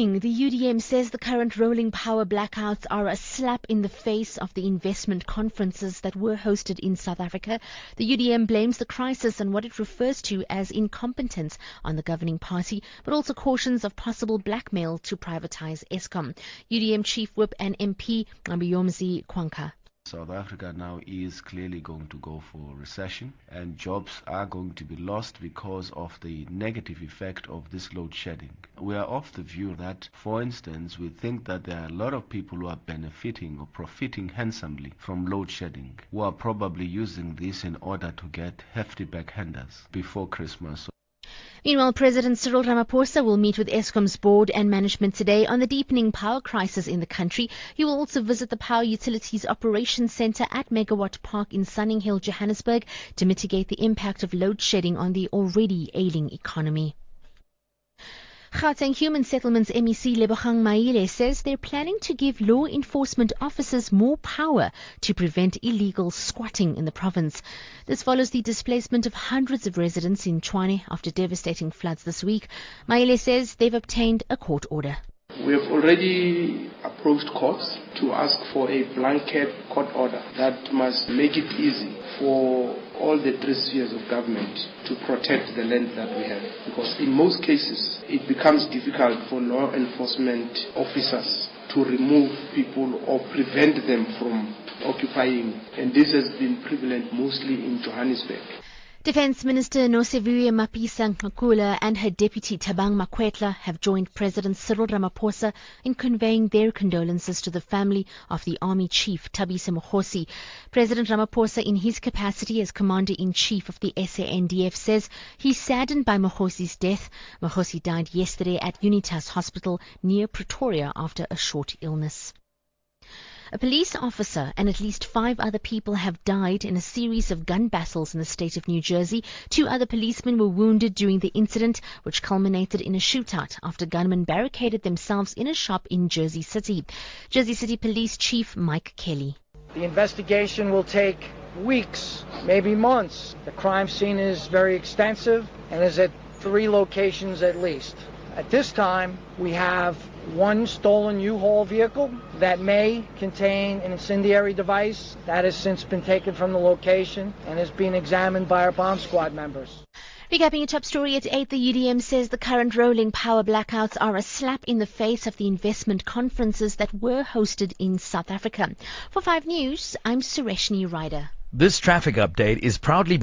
morning, the UDM says the current rolling power blackouts are a slap in the face of the investment conferences that were hosted in South Africa. The UDM blames the crisis on what it refers to as incompetence on the governing party, but also cautions of possible blackmail to privatize Eskom. UDM Chief Whip and MP Mbuyomzi Kwanka. South Africa now is clearly going to go for recession, and jobs are going to be lost because of the negative effect of this load shedding. We are of the view that, for instance, we think that there are a lot of people who are benefiting or profiting handsomely from load shedding, who are probably using this in order to get hefty backhanders before Christmas. Meanwhile, President Cyril Ramaphosa will meet with Eskom's board and management today on the deepening power crisis in the country. He will also visit the Power Utilities Operations Centre at Megawatt Park in Sunninghill, Johannesburg, to mitigate the impact of load shedding on the already ailing economy. Gauteng Human Settlements MEC Lebogang Maile says they're planning to give law enforcement officers more power to prevent illegal squatting in the province. This follows the displacement of hundreds of residents in Tshwane after devastating floods this week. Maile says they've obtained a court order. We have already approached courts to ask for a blanket court order that must make it easy for all the three spheres of government to protect the land that we have. Because in most cases, it becomes difficult for law enforcement officers to remove people or prevent them from occupying. And this has been prevalent mostly in Johannesburg. Defence Minister Nosiviwe Mapisa-Nqakula and her deputy Thabang Makwetla have joined President Cyril Ramaphosa in conveying their condolences to the family of the Army Chief Thabisa Mokgosi. President Ramaphosa, in his capacity as Commander-in-Chief of the SANDF, says he's saddened by Mokhosi's death. Mokgosi died yesterday at Unitas Hospital near Pretoria after a short illness. A police officer and at least 5 other people have died in a series of gun battles in the state of New Jersey. 2 other policemen were wounded during the incident, which culminated in a shootout after gunmen barricaded themselves in a shop in Jersey City. Jersey City Police Chief Mike Kelly. The investigation will take weeks, maybe months. The crime scene is very extensive and is at 3 locations at least. At this time, we have 1 stolen U-Haul vehicle that may contain an incendiary device that has since been taken from the location and is being examined by our bomb squad members. Recapping your top story at 8, the UDM says the current rolling power blackouts are a slap in the face of the investment conferences that were hosted in South Africa. For 5 News, I'm Sureshni Ryder. This traffic update is proudly